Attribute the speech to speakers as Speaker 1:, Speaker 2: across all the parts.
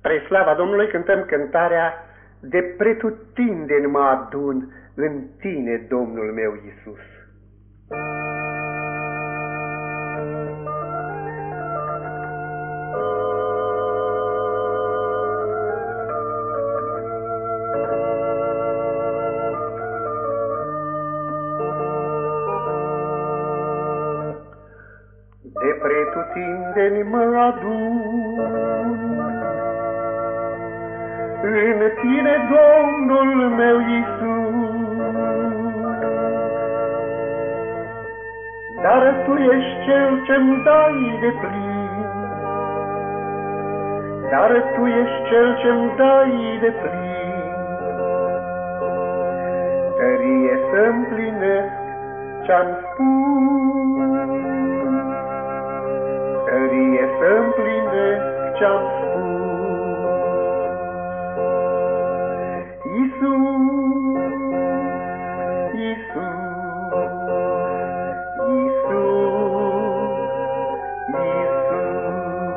Speaker 1: Spre slava Domnului cântăm cântarea De pretutindeni mă adun în Tine, Domnul meu Iisus. De pretutindeni mă adun în Tine, Domnul meu Iisus, dar Tu ești Cel ce-mi dai de plin, dar Tu ești Cel ce-mi dai de plin, tărie să împlinesc ce-am spus, tărie să împlinesc ce-am spus. Iisus, Iisus, Iisus, Iisus.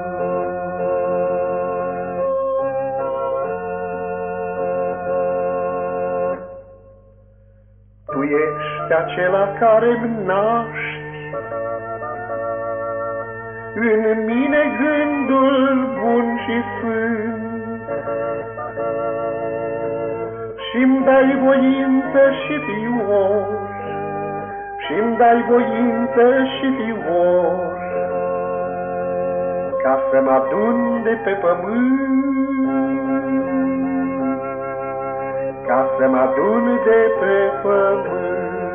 Speaker 1: Tu ești acela care-mi naști în mine gândul bun și sfânt, și-mi dai voință și fiu or, și-mi dai voință și fiu or, ca să mă adun de pe pământ, ca să mă adun de pe pământ.